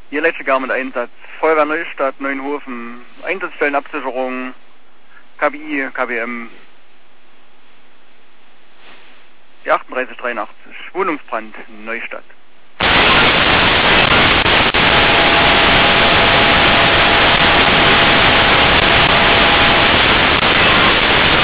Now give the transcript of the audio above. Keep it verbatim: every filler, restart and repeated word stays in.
Hier letzte mit Einsatz. Feuerwehr Neustadt, Neuenhofen, Einsatzstellenabsicherung, K B I, K B M. Die achtunddreißig dreiundachtzig, Wohnungsbrand, Neustadt.